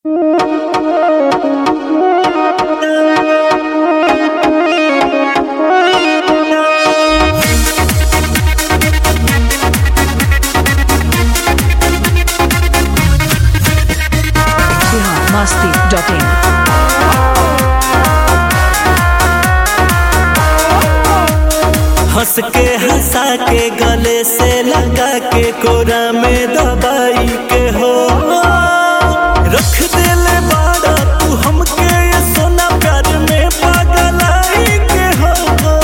biharmasti.in हंस के हंसा के गले से लगा के कोरा में दबाई के हो रख दिले बाड़ा तू हमके ये सोना प्यार में पागलाई के हो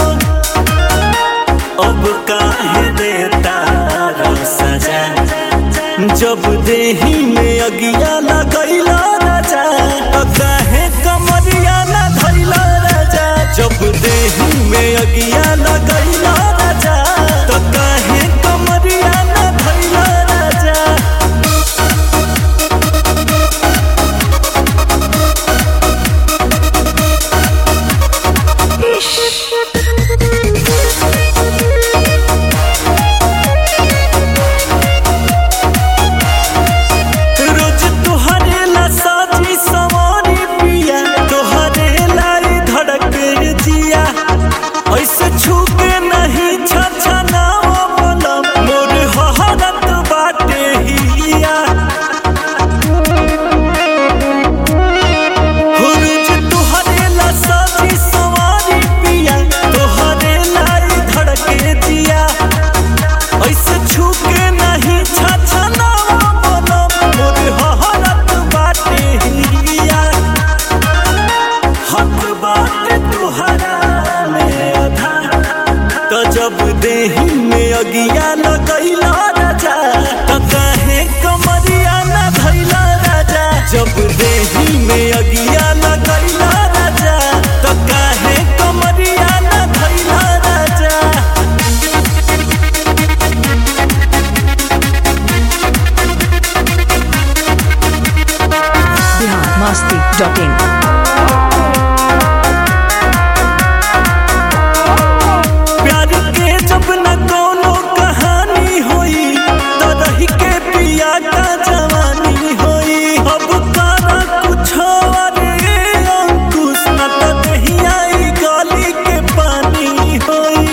अब काहे देता सजा जब देही में अगिया लगैला राजा तो काहे कमरिया न धैला राजा जब देही में अगिया लगैला राजा तो काहे कमरिया न धैला राजा रोज तुहरे ला साजी सवारी पिया तुहरे लाई धड़क जिया ऐसे छूके नहीं छछनावा बोलम मोर हहरत बाटे हिया हो रोज तुहरे ला साजी सवारी पिया तुहरे लाई धड़क जिया ऐसे छूके नहीं छछनावा बोलम मोर हहरत बाटे हिया हक बाटे तुहरा में आधा तो जब देही में अगिया लगैला राजा तो काहे कमरिया न धैला राजा जब देही में अगिया लगैला राजा तो काहे कमरिया न धैला राजा biharmasti.in प्यार के जब न कोनो कहानी होई तो रही के पिया का जवानी होई अब कारा कुछ रे अंकुश न तो दहिया ई गली के पानी होई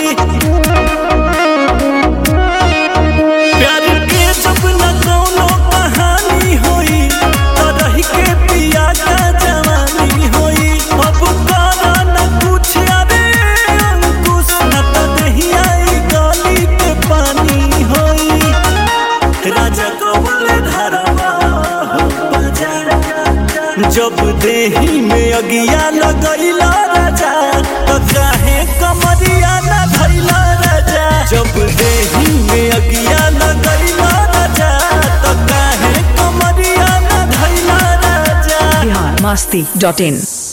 प्यार के जब न कोनो कहानी होई तो रही के पिया का जवानी होई अब कारा न कुछ रे अंकुश न तो दहिया ई गली के पानी होई राजा कबूल धरवा हो बाजार जब देही में अगिया लगैला राजा तो काहे कमरिया न धैला राजा जब देही में अगिया लगैला राजा तो काहे कमरिया न धैला राजा biharmasti.in